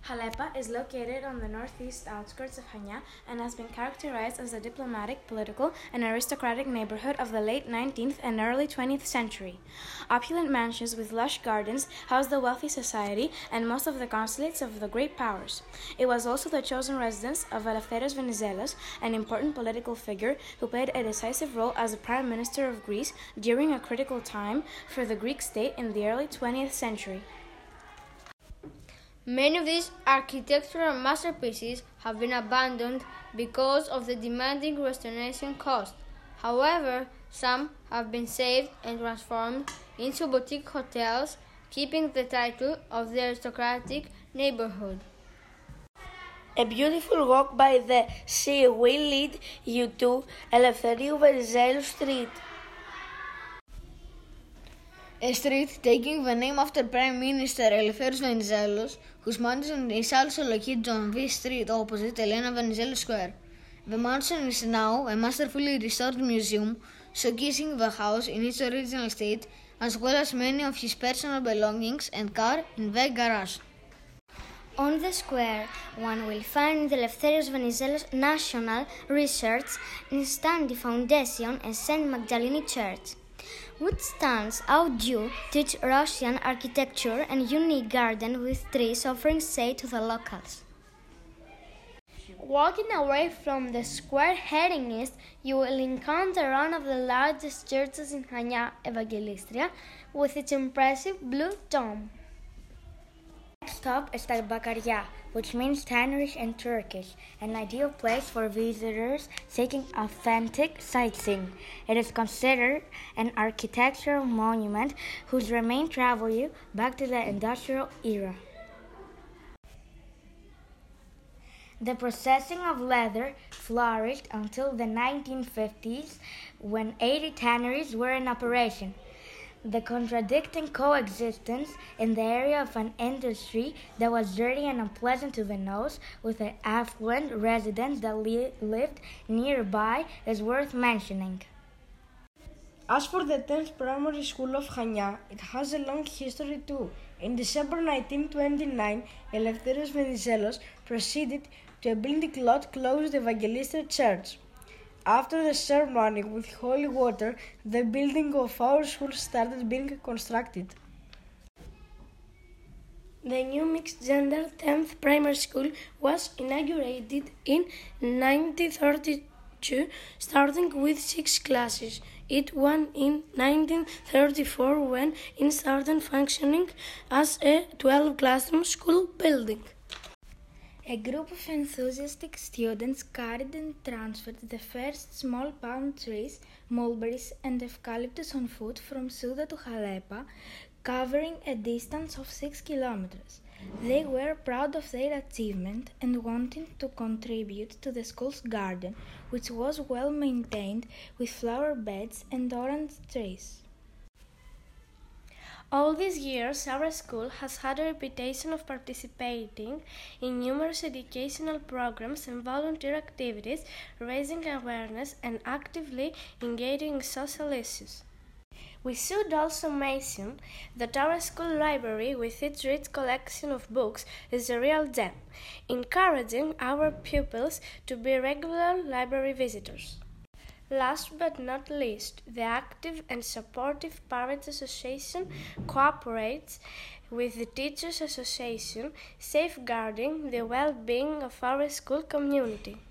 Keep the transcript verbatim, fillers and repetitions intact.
Halepa is located on the northeast outskirts of Chania and has been characterized as a diplomatic, political, and aristocratic neighborhood of the late nineteenth and early twentieth century. Opulent mansions with lush gardens house the wealthy society and most of the consulates of the great powers. It was also the chosen residence of Eleftherios Venizelos, an important political figure who played a decisive role as the Prime Minister of Greece during a critical time for the Greek state in the early twentieth century. Many of these architectural masterpieces have been abandoned because of the demanding restoration cost. However, some have been saved and transformed into boutique hotels, keeping the title of the aristocratic neighborhood. A beautiful walk by the sea will lead you to Eleftheriou Venizelos Street, a street taking the name after Prime Minister Eleftherios Venizelos, whose mansion is also located on this street opposite Elena Venizelos Square. The mansion is now a masterfully restored museum, showcasing the house in its original state, as well as many of his personal belongings and car in the garage. On the square, one will find the Eleftherios Venizelos National Research Study Foundation and Saint Magdalene Church, which stands out due to its Russian architecture and unique garden with trees offering shade to the locals. Walking away from the square heading east, you will encounter one of the largest churches in Chania, Evangelistria, with its impressive blue dome. Next stop is Tabakaria, which means tanneries in Turkish, an ideal place for visitors seeking authentic sightseeing. It is considered an architectural monument whose remains travel you back to the industrial era. The processing of leather flourished until the nineteen fifties, when eighty tanneries were in operation. The contradicting coexistence in the area of an industry that was dirty and unpleasant to the nose with the affluent residents that li- lived nearby is worth mentioning. As for the tenth Primary School of Chania, it has a long history too. In December nineteen twenty-nine, Eleftherios Venizelos proceeded to a building lot close to the Evangelistra Church. After the ceremony with holy water, the building of our school started being constructed. The new mixed-gender tenth primary school was inaugurated in nineteen thirty-two, starting with six classes. It won in nineteen thirty-four when it started functioning as a twelve-classroom school building. A group of enthusiastic students carried and transferred the first small palm trees, mulberries, and eucalyptus on foot from Souda to Halepa, covering a distance of six kilometers. They were proud of their achievement and wanted to contribute to the school's garden, which was well maintained with flower beds and orange trees. All these years, our school has had a reputation of participating in numerous educational programs and volunteer activities, raising awareness and actively engaging in social issues. We should also mention that our school library, with its rich collection of books, is a real gem, encouraging our pupils to be regular library visitors. Last but not least, the Active and Supportive Parents Association cooperates with the Teachers Association, safeguarding the well-being of our school community.